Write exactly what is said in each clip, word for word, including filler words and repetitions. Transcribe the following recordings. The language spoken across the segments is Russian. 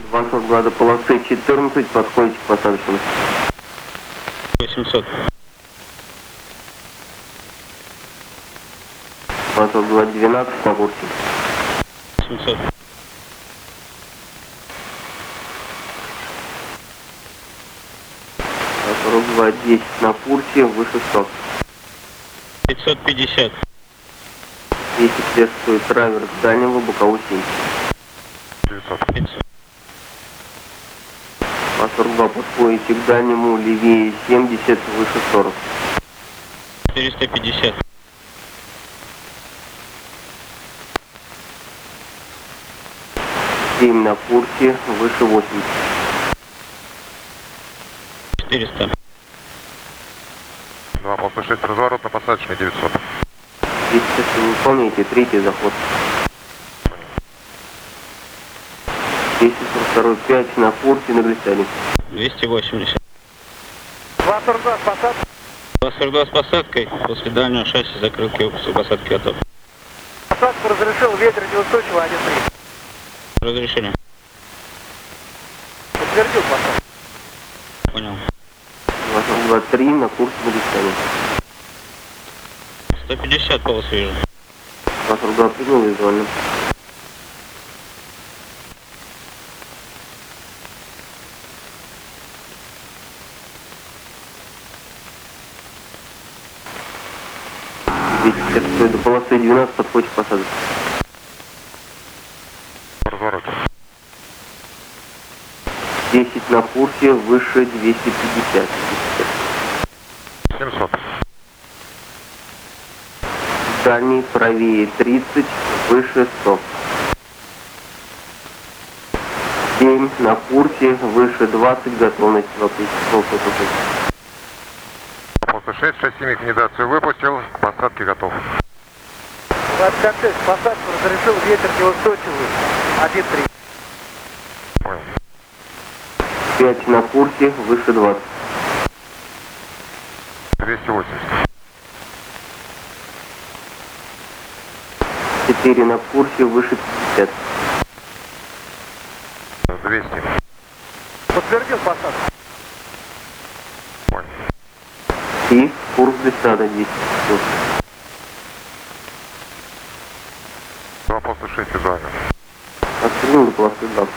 два сорок два до полосы четырнадцать, подходите к посадочному. восемьсот. два сорок два двенадцать на курсе. семьсот. два сорок два десять на курсе, выше сто. пятьсот пятьдесят. десять следствует траверс дальнего, боковой семь. девятьсот. два сорок два подходите к дальнему, левее семьдесят, выше сорок. четыреста пятьдесят. семь на курсе, выше восемьдесят. четыреста. два полосы шесть, разворот на посадочный девятьсот. Если вы выполняете третий заход. десять сорок два пять на курсе, на глиссаде. двести восемьдесят. два сорок два с посадкой. два сорок два с посадкой. После дальнего шасси закрылки выпуска посадки готов. Посадку разрешил, ветер неустойчивый, один три. Разрешили. Подтвердил посадку. Понял. два сорок два три на курсе, на глиссаде. сто пятьдесят полос вижу. два сорок два принял визуально. десять до полосы двенадцать, подходите к посадке. Разворот. десять на курсе, выше двести пятьдесят. семьсот. Дальний правее тридцать, выше сто. семь на курсе, выше двадцать, готовность двадцать. Полосы шесть, шасси механизацию выпустил, к посадке готов. двадцать шесть, посадку разрешил, ветер неустойчивый, один три. Понял. пять на курсе, выше двадцать. двести восемьдесят. четыре на курсе, выше пятьдесят. двести. Подтвердил посадку. Понял. И курс глиссада десять. два полосы шесть визуально. Отстрелил до полосы двадцать.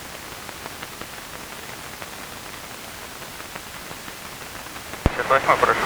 восьмой, прошу.